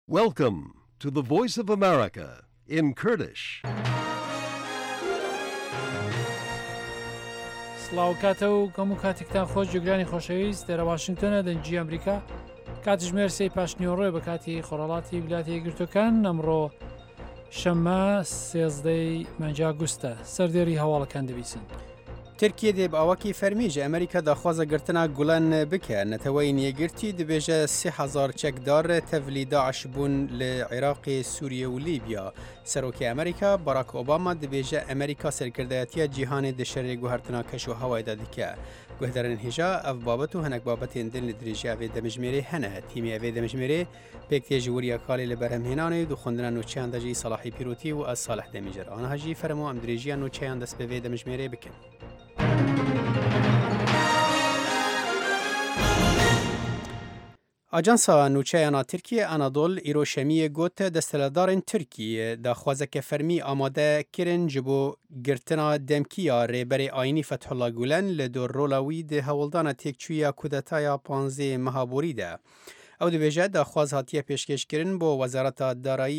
Welcome to the Voice of America in Kurdish. سڵاو کاتە و گەم و کاتێکتان خۆش جوگرانی خۆشەویست لێرە واشنگتۆنە دەنجی ئەمریکا کاتژمێر سی پاشنیۆڕۆی بە کاتی خۆڕەڵاتی ویلایەتە یەکگرتووەکان ئەمڕۆ شەممە 13 ئاگوستە سەردێری هەواڵەکان دەبیسن. ترکیە دێ باوەکی فەرمیژە ئەمریکا داخوازە گرتنا گوڵان بکە نەتەوەی نیەگرتی دەبێژە 30,000 چەکدار تەڤلی داعش بوون لە عێراقی سووریە و لیبیا. سەرۆکی ئەمریکا باراک ئۆباما دەبێژە ئەمریکا سەرکردایەتیە جیهانی دەشەرێ گوهرتنا کەش و هەوایدا دکە. گوهدارن هێژا ئەف بابەت و هەنێک بابەتێن دن لە درێژیاوێ دەمژمێرێ هەنە تیمیاوێ دەمژمێرێ پێکتێژی وریە کاڵی لە بەرهەمهێنانی دوخواندنە نوچیان دەژی سەلاحی پیرۆتی و ئەس ساڵح دەمیژەر ئانهاژی فەرمۆ ئەم درێژیان نوچیان دەست بەوێ دەمژمێرێ بکەن. ئاجانسا نوچەیانە ترکیە ئەنادۆل ئیرۆشەمیە گوتە دەستەلەدارên Tirkiyê daxwazeke fermî amade kirin ji bo girtina demkîya rêberê ayînî Fethullah Gulen li dorrola wî di hewoldana têkçûya kudetaya 15 mehaborî de. Ew dibêje daxwaz hatiye pêşkêşkirin bo Wezareta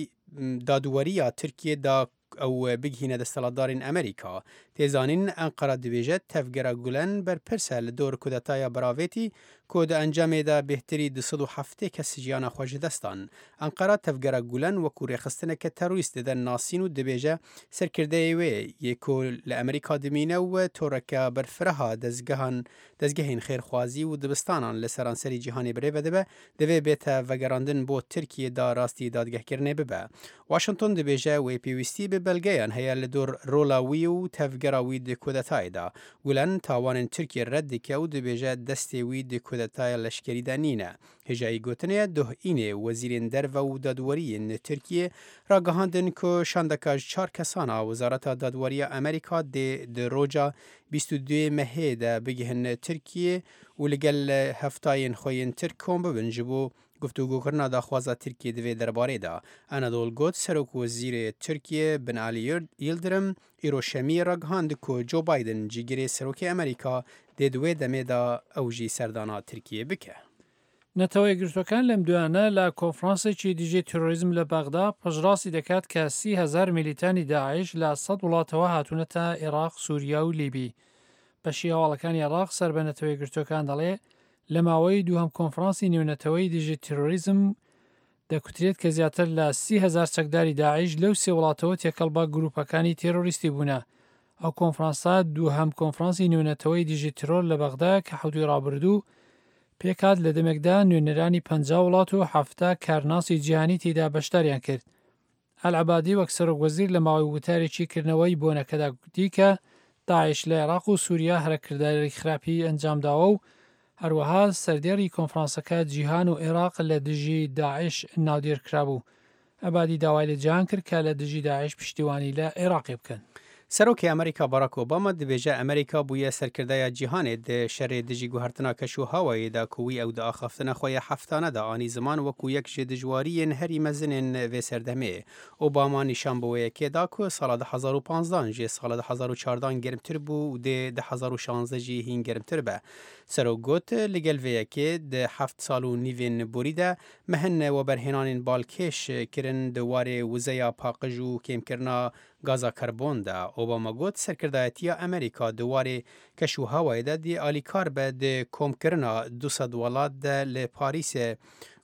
Dadweriya Tirkiyê da ew bigihîne desteladarên Amerîka. Têzanîn Enqera dibêje tevgera Gulen berpirse li dor kudetaya biravêtî ku di encamê de bêhtirî 207 kes jiyana xwe ji destan. Enqera tevgera Gulen wekû rêxistineke terorîst dide nasîn û dibêje serkirdeyê wê yê ku li Amerîka dimîne û toreke berfireha dezgehên xêrxwazî û dibistanan li seranserî cîhanê birêve dibe divê bête vegerandin bo Tirkiyê da rastî dadgehkirinê bibe. Washington dibêje wê pêwîstî bi belgeyan heye li dor rola wî û tevgera wî di kudetayê da. Gulen tawanên Tirkiye red dike û dibêje destê wî di kudetaya leşkerî de nîne. Hêjayî gotinê Duhînê wezîrên derve û dadweriyên li Tirkiyê ragihandin ku şandeka ji 4 kesana Wezareta Dadweriya Amerîka dê di roca 22 Mehê de bigihin Tirkiyê û li gel heftayên xwe yên Tirk kom bibin ji bo گفتوگوکردنا داخوازا ترکیه دوی درباره دا. انادول گوت سروک وزیر ترکیه بن علی یلدرم ایروشمی رگهاند که جو بایدن جیگری سروک امریکا دوی دمه دا اوجی سردانا ترکیه بکه. نەتەوەی گرتوەکان لەم دوانە لە کۆنفرانسێکی دیژەی تۆرۆریزم لە بەغدا پەژڕاستی دەکات کە 30,000 میلیتانی داعش لە 100 وڵاتەوە هاتوونەتە عێراق، سووریا و لیبی. بەشی هەواڵەکانی عێراق سەر بە نەتەوەی گرتوەکان دەڵێ لە ماوەی دووهەم کۆنفرانسی نێونەتەوەی دیژەی تێرۆریزم دەکوترێت کە زیاتر لە 30,000 چەکداری داعش لەو سێ وڵاتەوە تێکەڵبە گروپەکانی تێرۆریستی بوونە. ئەو کۆنفرانسا دووهەم کۆنفرانسی نێونەتەوەی دیژەی ترۆر لە بەغدا کە حەوتوی ڕابردوو پێکات لە دەمێکدا نوێنەرانی 50 وڵات و 7 کارناسی جیهانی تێدا بەشداریان کرد. ئەلعەبادی وەک سەرۆک وەزیر لە ماوەی وتارێکی کردنەوەی بۆنەکەدا گوتی کە داعش لە عێراق و سووریا هەرەکرداری خراپی ئەنجامداوە و هەروەها سەردێڕی کۆنفرانسەکە جیهان و عێراق لە دژی داعش ناودێرکرابوو. ئەبادی داوای لە جیهان کرد کە لە دژی داعش پشتیوانی لە عێراقی بکەن. سەرۆکی ئەمریکا باراک ئۆباما دەبێژە ئەمریکا بوویە سەرکردایە جیهانێ د شەرێ دژی گوهرتنا کەش و هەوایەدا کوی ئەو داخافتنە خۆیە هەفتانەدا ئانی زمان وەکو یەک ژێ دژواریên هەری مەزنên vê serdemê. ئۆباما نیشان بەوەیەکێدا ku sala 2015 jê sala 2014 germtir bû û dê 2016 jî hîn germtir be. Serok got li gel vêyekê di 7 sal û nîvên borî de mehin weberhênanên balkêş kirin di warê wizeya paqij û kêmkirina gaza karbon de. Obama got serkirdayetiya Amerîka di warê keş û hewayê de dê alîkar be di komkirina 200 welat de li Parîsê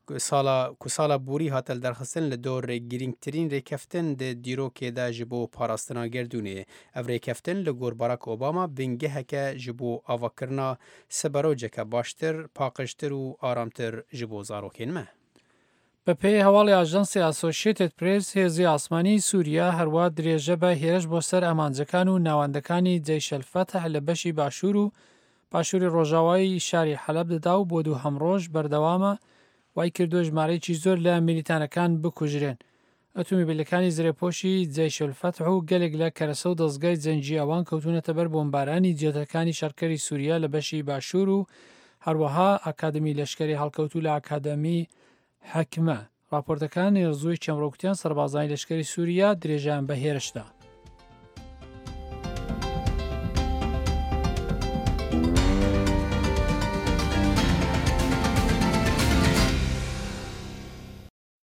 ku sala borî hatel derxistin li dor girîngtirîn rêkeftin di dîrokê de ji bo parastina gerdûnê. Ev rêkeftin li gor Barack Obama bingeheke ji bo avakirina siberoceke baştir, paqijtir û aramtir ji bo zarokên me. بە پێی هەواڵی ئاژانسی ئاسۆشیێتد پرێس هێزی ئاسمانی سووریا هەروە درێژە بە هێرش بۆ سەر ئەمانجەکان و ناوەندەکانی جەیشەلفەتح لە بەشی باشوور و پاشووری ڕۆژاوایی شاری حەلەب دەدا و بۆ دووهەم ڕۆژ بەردەوامە وای کردو ژمارەیەکی زۆر لە میلیتانەکان بکوژرێن. ئۆتۆمۆبیلەکانی زرێپۆشی جەیشەلفەتح و گەلێک لە کەرەسە و دەستگای جەنگی ئەوان کەوتونەتە بەر بۆمبارانی جێتەکانی شەڕکەری سووریا لە بەشی باشوور و هەروەها ئاکادمی لەشکری هەڵکەوتوو لە ئاکادەمی حەکمە. راپۆرتەکان ێرزووی چەمڕۆکتیان سەربازانی لەشکری سووریا درێژیان بە هێرشدا.